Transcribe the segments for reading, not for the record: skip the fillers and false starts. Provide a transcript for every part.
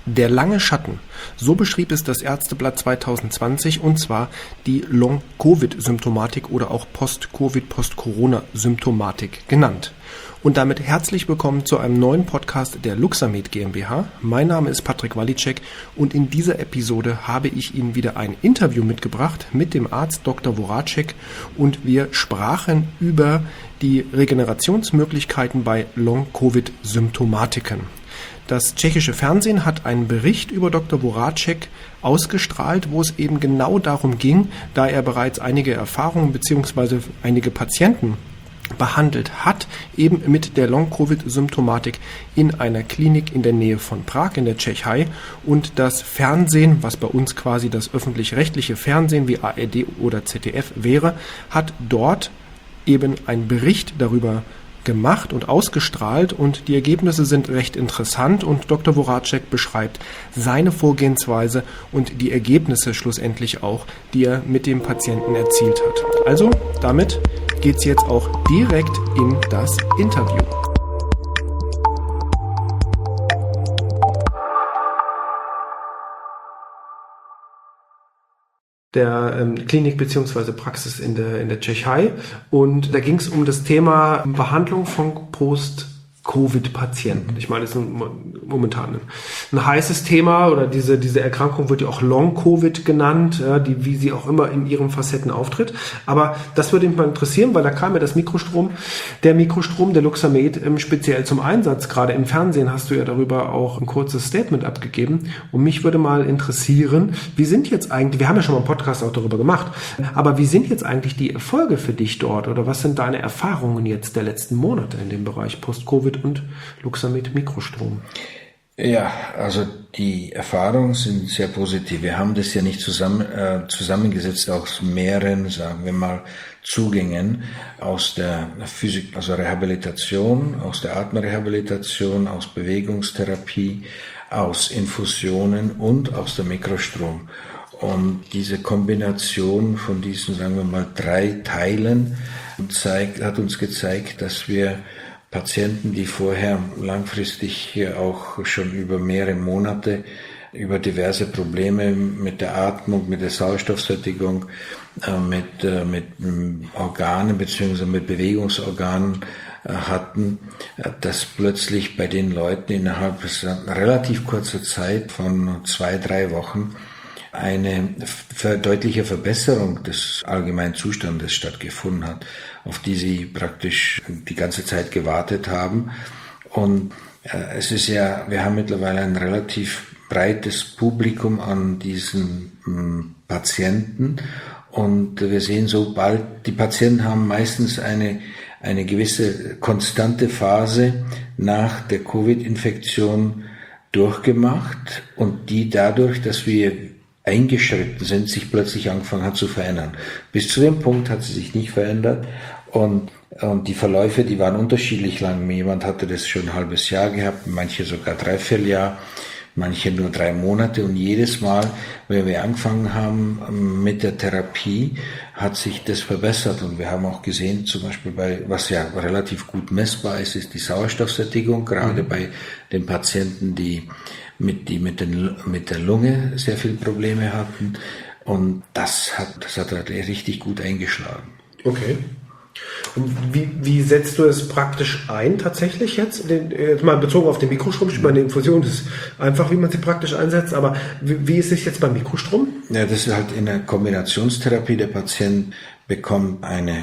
Der lange Schatten, so beschrieb es das Ärzteblatt 2020, und zwar die Long-Covid-Symptomatik oder auch Post-Covid, Post-Corona-Symptomatik genannt. Und damit herzlich willkommen zu einem neuen Podcast der Luxamed GmbH. Mein Name ist Patrick Walicek und in dieser Episode habe ich Ihnen wieder ein Interview mitgebracht mit dem Arzt Dr. Voracek und wir sprachen über die Regenerationsmöglichkeiten bei Long-Covid-Symptomatiken. Das tschechische Fernsehen hat einen Bericht über Dr. Voracek ausgestrahlt, wo es eben genau darum ging, da er bereits einige Erfahrungen bzw. einige Patienten behandelt hat, eben mit der Long-Covid-Symptomatik in einer Klinik in der Nähe von Prag in der Tschechei. Und das Fernsehen, was bei uns quasi das öffentlich-rechtliche Fernsehen wie ARD oder ZDF wäre, hat dort eben einen Bericht darüber gemacht und ausgestrahlt und die Ergebnisse sind recht interessant und Dr. Voracek beschreibt seine Vorgehensweise und die Ergebnisse schlussendlich auch, die er mit dem Patienten erzielt hat. Also damit geht's jetzt auch direkt in das Interview. Der Klinik bzw. Praxis in der Tschechei und da ging es um das Thema Behandlung von Post-Covid-Patienten. Ich meine, das ist momentan ein heißes Thema oder diese Erkrankung wird ja auch Long-Covid genannt, ja, wie sie auch immer in ihren Facetten auftritt. Aber das würde mich mal interessieren, weil da kam ja der Mikrostrom der Luxamed speziell zum Einsatz. Gerade im Fernsehen hast du ja darüber auch ein kurzes Statement abgegeben. Und mich würde mal interessieren, wir haben ja schon mal einen Podcast auch darüber gemacht, aber wie sind jetzt eigentlich die Erfolge für dich dort oder was sind deine Erfahrungen jetzt der letzten Monate in dem Bereich Post-Covid und Luxamed Mikrostrom? Ja, also die Erfahrungen sind sehr positiv. Wir haben das ja nicht zusammengesetzt aus mehreren, sagen wir mal, Zugängen aus der Physik, also Rehabilitation, aus der Atemrehabilitation, aus Bewegungstherapie, aus Infusionen und aus der Mikrostrom. Und diese Kombination von diesen, sagen wir mal, 3 Teilen hat uns gezeigt, dass wir Patienten, die vorher langfristig auch schon über mehrere Monate über diverse Probleme mit der Atmung, mit der Sauerstoffsättigung, mit Organen bzw. mit Bewegungsorganen hatten, dass plötzlich bei den Leuten innerhalb relativ kurzer Zeit von 2-3 Wochen eine deutliche Verbesserung des allgemeinen Zustandes stattgefunden hat, auf die sie praktisch die ganze Zeit gewartet haben. Und es ist ja, wir haben mittlerweile ein relativ breites Publikum an diesen Patienten und wir sehen sobald, die Patienten haben meistens eine gewisse konstante Phase nach der Covid-Infektion durchgemacht und die dadurch, dass wir eingeschritten sind, sich plötzlich angefangen hat zu verändern. Bis zu dem Punkt hat sie sich nicht verändert und die Verläufe, die waren unterschiedlich lang. Jemand hatte das schon ein halbes Jahr gehabt, manche sogar 3/4 Jahr, manche nur 3 Monate und jedes Mal, wenn wir angefangen haben mit der Therapie, hat sich das verbessert und wir haben auch gesehen, zum Beispiel was ja relativ gut messbar ist, ist die Sauerstoffsättigung, gerade bei den Patienten, die mit der Lunge sehr viele Probleme hatten und das hat richtig gut eingeschlagen. Okay. Und wie setzt du es praktisch ein tatsächlich jetzt mal bezogen auf den Mikrostrom? Ich meine, die Infusion ist einfach, wie man sie praktisch einsetzt, aber wie ist es jetzt beim Mikrostrom? Ja, das ist halt in der Kombinationstherapie. Der Patient bekommt eine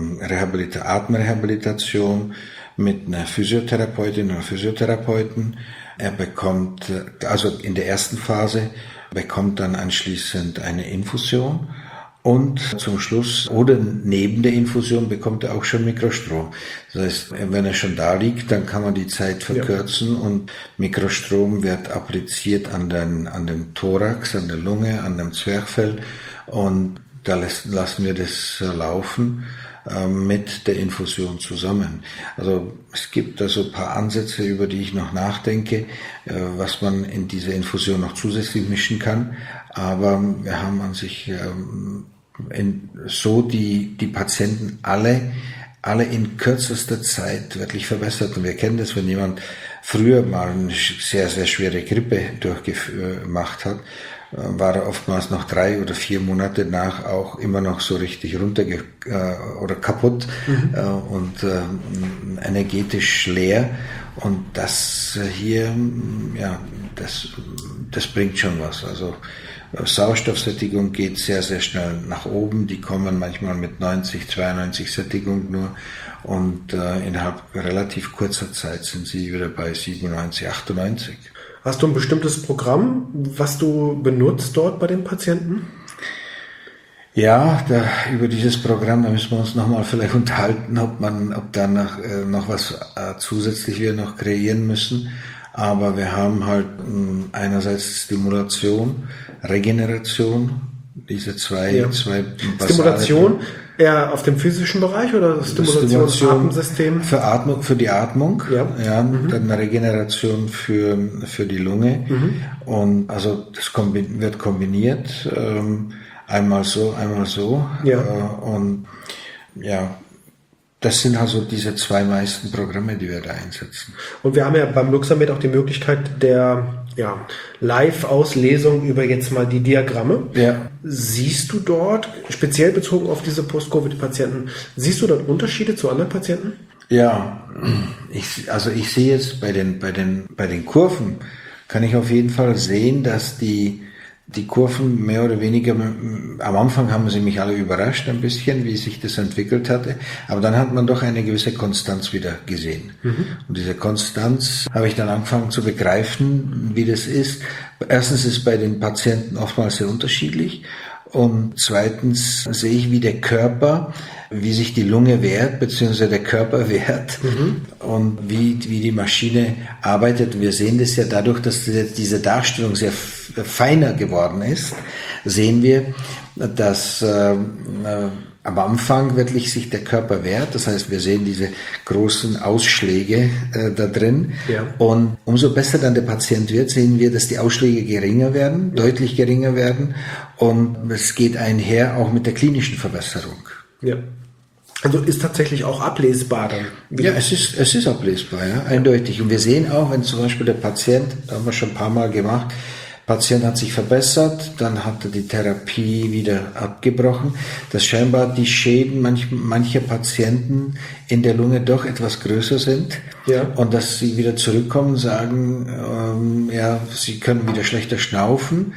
Atemrehabilitation mit einer Physiotherapeutin oder Physiotherapeuten. Er bekommt, also in der ersten Phase, bekommt dann anschließend eine Infusion und zum Schluss oder neben der Infusion bekommt er auch schon Mikrostrom. Das heißt, wenn er schon da liegt, dann kann man die Zeit verkürzen und Mikrostrom wird appliziert an dem Thorax, an der Lunge, an dem Zwerchfell und da lassen wir das laufen mit der Infusion zusammen. Also es gibt da so ein paar Ansätze, über die ich noch nachdenke, was man in diese Infusion noch zusätzlich mischen kann. Aber wir haben an sich die Patienten alle in kürzester Zeit wirklich verbessert. Und wir kennen das, wenn jemand früher mal eine sehr, sehr schwere Grippe durchgemacht hat, war er oftmals noch 3 oder 4 Monate nach auch immer noch so richtig oder kaputt und energetisch leer. Und das hier, ja, das bringt schon was. Also Sauerstoffsättigung geht sehr, sehr schnell nach oben. Die kommen manchmal mit 90, 92 Sättigung nur. Und innerhalb relativ kurzer Zeit sind sie wieder bei 97, 98. Hast du ein bestimmtes Programm, was du benutzt dort bei den Patienten? Ja, über dieses Programm, da müssen wir uns nochmal vielleicht unterhalten, ob da noch was zusätzlich wir noch kreieren müssen. Aber wir haben halt einerseits Stimulation, Regeneration, diese zwei Stimulation eher auf dem physischen Bereich oder Stimulation Atemsystem? Für die Atmung, dann Regeneration für die Lunge. Und also das wird kombiniert, einmal so, einmal so. Ja. Und ja, das sind also diese 2 meisten Programme, die wir da einsetzen. Und wir haben ja beim Luxamed auch die Möglichkeit der Live-Auslesung über jetzt mal die Diagramme. Ja. Siehst du dort, speziell bezogen auf diese Post-Covid-Patienten, siehst du dort Unterschiede zu anderen Patienten? Ja, ich sehe jetzt bei den Kurven, kann ich auf jeden Fall sehen, dass die Kurven mehr oder weniger, am Anfang haben sie mich alle überrascht ein bisschen, wie sich das entwickelt hatte, aber dann hat man doch eine gewisse Konstanz wieder gesehen. Und diese Konstanz habe ich dann angefangen zu begreifen, wie das ist. Erstens ist bei den Patienten oftmals sehr unterschiedlich und zweitens sehe ich, wie der Körper, wie sich die Lunge wehrt, beziehungsweise der Körper wehrt und wie die Maschine arbeitet. Wir sehen das ja dadurch, dass diese Darstellung sehr feiner geworden ist, sehen wir, dass am Anfang wirklich sich der Körper wehrt. Das heißt, wir sehen diese großen Ausschläge da drin. Ja. Und umso besser dann der Patient wird, sehen wir, dass die Ausschläge geringer werden, deutlich geringer werden. Und es geht einher auch mit der klinischen Verbesserung. Ja. Also ist tatsächlich auch ablesbar dann? Ja, es ist ablesbar, ja, eindeutig. Und wir sehen auch, wenn zum Beispiel der Patient, da haben wir schon ein paar Mal gemacht, Patient hat sich verbessert, dann hat er die Therapie wieder abgebrochen, dass scheinbar die Schäden mancher Patienten in der Lunge doch etwas größer sind, und dass sie wieder zurückkommen und sagen, sie können wieder schlechter schnaufen,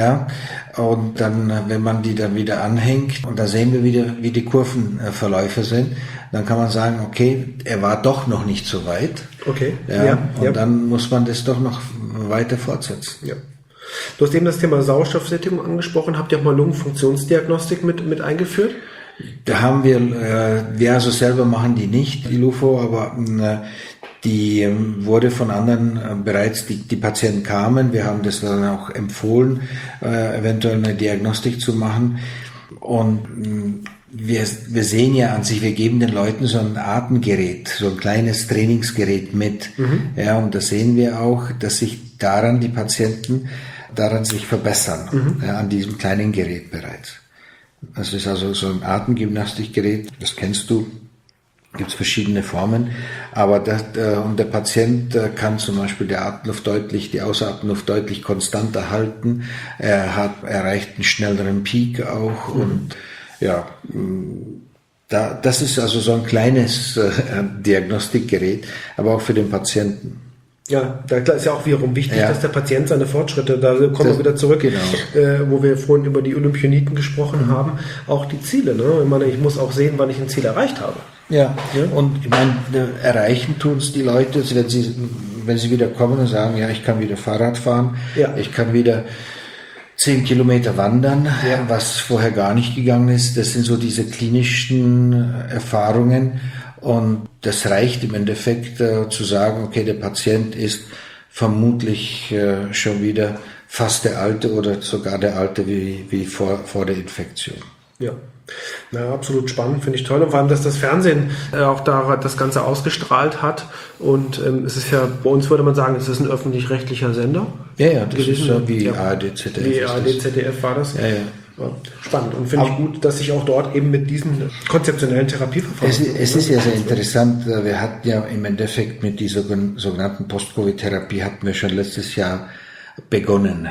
und dann, wenn man die dann wieder anhängt, und da sehen wir wieder, wie die Kurvenverläufe sind, dann kann man sagen, okay, er war doch noch nicht so weit. Okay. Dann muss man das doch noch weiter fortsetzen. Ja. Du hast eben das Thema Sauerstoffsättigung angesprochen. Habt ihr auch mal Lungenfunktionsdiagnostik mit eingeführt? Da haben wir also selber machen die nicht, die LUFO, aber die wurde von anderen bereits, die Patienten kamen. Wir haben das dann auch empfohlen, eventuell eine Diagnostik zu machen. Und wir sehen ja an sich, wir geben den Leuten so ein Atemgerät, so ein kleines Trainingsgerät mit. Und da sehen wir auch, dass sich daran die Patienten sich verbessern, an diesem kleinen Gerät bereits. Das ist also so ein Atemgymnastikgerät, das kennst du, gibt es verschiedene Formen, aber und der Patient kann zum Beispiel die Ausatemluft deutlich konstanter halten, er erreicht einen schnelleren Peak auch und das ist also so ein kleines Diagnostikgerät, aber auch für den Patienten. Ja, da ist ja auch wiederum wichtig, dass der Patient seine Fortschritte, da kommen wir wieder zurück, wo wir vorhin über die Olympioniken gesprochen haben, auch die Ziele. Ne? Ich meine, ich muss auch sehen, wann ich ein Ziel erreicht habe. Ja, und ich meine, erreichen tun es die Leute, wenn sie wieder kommen und sagen, ich kann wieder Fahrrad fahren, ich kann wieder 10 Kilometer wandern, was vorher gar nicht gegangen ist. Das sind so diese klinischen Erfahrungen. Und das reicht im Endeffekt zu sagen, okay, der Patient ist vermutlich schon wieder fast der Alte oder sogar der Alte wie vor der Infektion. Ja. Ja, absolut spannend, finde ich toll. Und vor allem, dass das Fernsehen auch da das Ganze ausgestrahlt hat. Und es ist ja, bei uns würde man sagen, es ist ein öffentlich-rechtlicher Sender. Ja, das ist so wie ARD, ZDF. Wie ARD, ZDF war das. Ja. Ja, spannend und finde ich gut, dass sich auch dort eben mit diesen konzeptionellen Therapieverfahren... Es ist ja sehr interessant, wir hatten ja im Endeffekt mit dieser sogenannten Post-Covid-Therapie hatten wir schon letztes Jahr begonnen,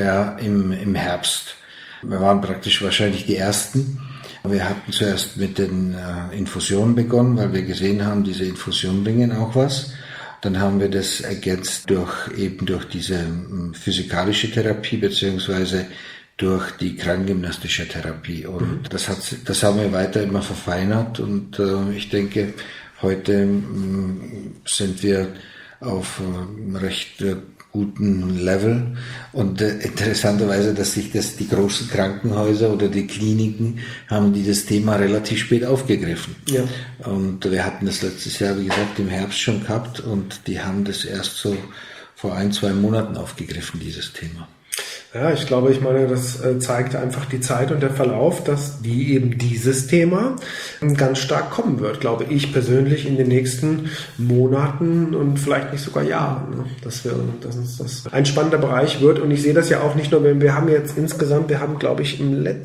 im Herbst. Wir waren praktisch wahrscheinlich die Ersten. Wir hatten zuerst mit den Infusionen begonnen, weil wir gesehen haben, diese Infusionen bringen auch was. Dann haben wir das ergänzt durch diese physikalische Therapie beziehungsweise durch die krankengymnastische Therapie. Und das haben wir weiter immer verfeinert. Und ich denke, heute sind wir auf recht guten Level. Und interessanterweise, dass sich die großen Krankenhäuser oder die Kliniken haben das Thema relativ spät aufgegriffen. Ja. Und wir hatten das letztes Jahr, wie gesagt, im Herbst schon gehabt und die haben das erst so vor 1-2 Monaten aufgegriffen, dieses Thema. Ja, ich glaube, das zeigt einfach die Zeit und der Verlauf, dass eben dieses Thema ganz stark kommen wird, glaube ich persönlich in den nächsten Monaten und vielleicht nicht sogar Jahren, dass uns das ein spannender Bereich wird. Und ich sehe das ja auch nicht nur, wir haben glaube ich,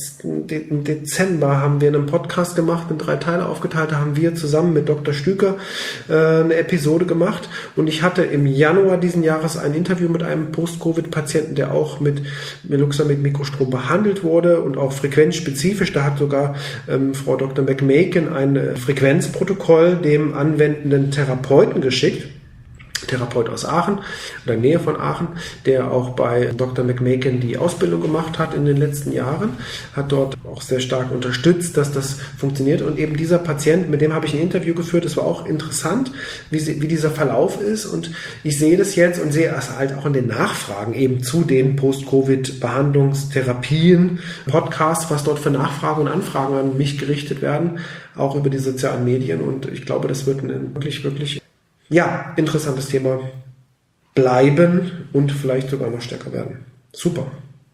im Dezember haben wir einen Podcast gemacht, in 3 Teile aufgeteilt, da haben wir zusammen mit Dr. Stüker eine Episode gemacht und ich hatte im Januar diesen Jahres ein Interview mit einem Post-Covid-Patienten, der auch mit Meluxa mit Mikrostrom behandelt wurde und auch frequenzspezifisch. Da hat sogar Frau Dr. McMaken ein Frequenzprotokoll dem anwendenden Therapeuten geschickt. Therapeut aus Aachen oder Nähe von Aachen, der auch bei Dr. McMaken die Ausbildung gemacht hat in den letzten Jahren, hat dort auch sehr stark unterstützt, dass das funktioniert. Und eben dieser Patient, mit dem habe ich ein Interview geführt, das war auch interessant, wie dieser Verlauf ist. Und ich sehe das jetzt und sehe es halt auch in den Nachfragen eben zu den Post-Covid-Behandlungstherapien, Podcasts, was dort für Nachfragen und Anfragen an mich gerichtet werden, auch über die sozialen Medien. Und ich glaube, das wird ein wirklich, wirklich interessantes Thema bleiben und vielleicht sogar noch stärker werden. Super.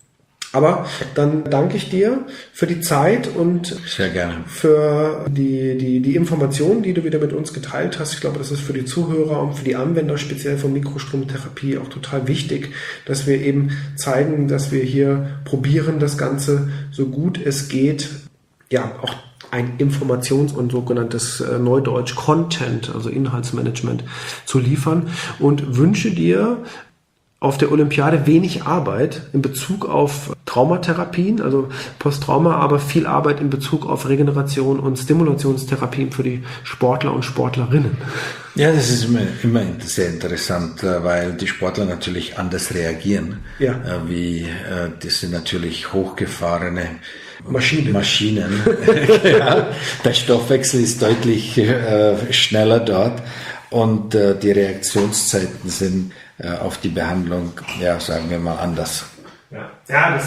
Aber dann danke ich dir für die Zeit und sehr gerne für die Informationen, die du wieder mit uns geteilt hast. Ich glaube, das ist für die Zuhörer und für die Anwender speziell von Mikrostromtherapie auch total wichtig, dass wir eben zeigen, dass wir hier probieren, das Ganze so gut es geht, auch ein Informations- und sogenanntes Neudeutsch Content, also Inhaltsmanagement zu liefern und wünsche dir auf der Olympiade wenig Arbeit in Bezug auf Traumatherapien, also Posttrauma, aber viel Arbeit in Bezug auf Regeneration und Stimulationstherapien für die Sportler und Sportlerinnen. Ja, das ist immer sehr interessant, weil die Sportler natürlich anders reagieren. Ja. Das sind natürlich hochgefahrene Maschinen. Ja, der Stoffwechsel ist deutlich schneller dort und die Reaktionszeiten sind auf die Behandlung, sagen wir mal, anders. Ja,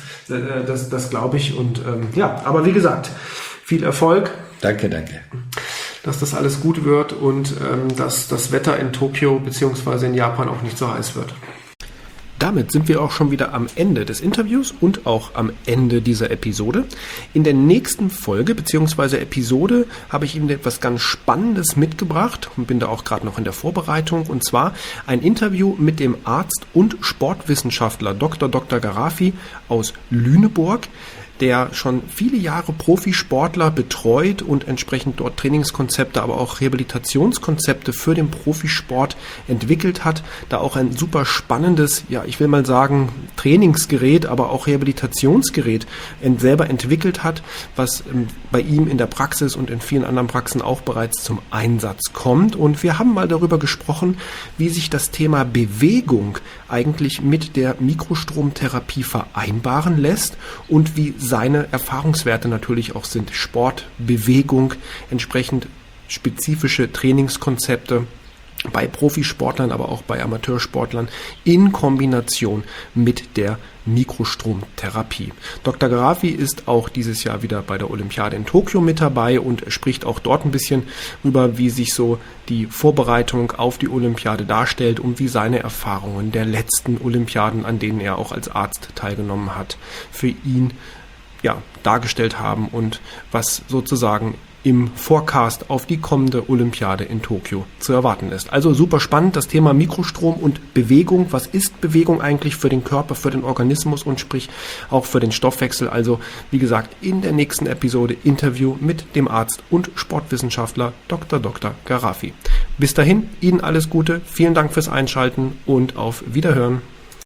das glaube ich und aber wie gesagt, viel Erfolg. Danke. Dass das alles gut wird und dass das Wetter in Tokio bzw. in Japan auch nicht so heiß wird. Damit sind wir auch schon wieder am Ende des Interviews und auch am Ende dieser Episode. In der nächsten Folge bzw. Episode habe ich Ihnen etwas ganz Spannendes mitgebracht und bin da auch gerade noch in der Vorbereitung. Und zwar ein Interview mit dem Arzt und Sportwissenschaftler Dr. Garafi aus Lüneburg, der schon viele Jahre Profisportler betreut und entsprechend dort Trainingskonzepte, aber auch Rehabilitationskonzepte für den Profisport entwickelt hat, da auch ein super spannendes, ich will mal sagen, Trainingsgerät, aber auch Rehabilitationsgerät selber entwickelt hat, was bei ihm in der Praxis und in vielen anderen Praxen auch bereits zum Einsatz kommt. Und wir haben mal darüber gesprochen, wie sich das Thema Bewegung eigentlich mit der Mikrostromtherapie vereinbaren lässt und wie seine Erfahrungswerte natürlich auch sind. Sport, Bewegung, entsprechend spezifische Trainingskonzepte bei Profisportlern, aber auch bei Amateursportlern in Kombination mit der Mikrostromtherapie. Dr. Garafi ist auch dieses Jahr wieder bei der Olympiade in Tokio mit dabei und spricht auch dort ein bisschen über, wie sich so die Vorbereitung auf die Olympiade darstellt und wie seine Erfahrungen der letzten Olympiaden, an denen er auch als Arzt teilgenommen hat, für ihn dargestellt haben und was sozusagen im Forecast auf die kommende Olympiade in Tokio zu erwarten ist. Also super spannend, das Thema Mikrostrom und Bewegung. Was ist Bewegung eigentlich für den Körper, für den Organismus und sprich auch für den Stoffwechsel? Also wie gesagt, in der nächsten Episode Interview mit dem Arzt und Sportwissenschaftler Dr. Garafi. Bis dahin, Ihnen alles Gute, vielen Dank fürs Einschalten und auf Wiederhören.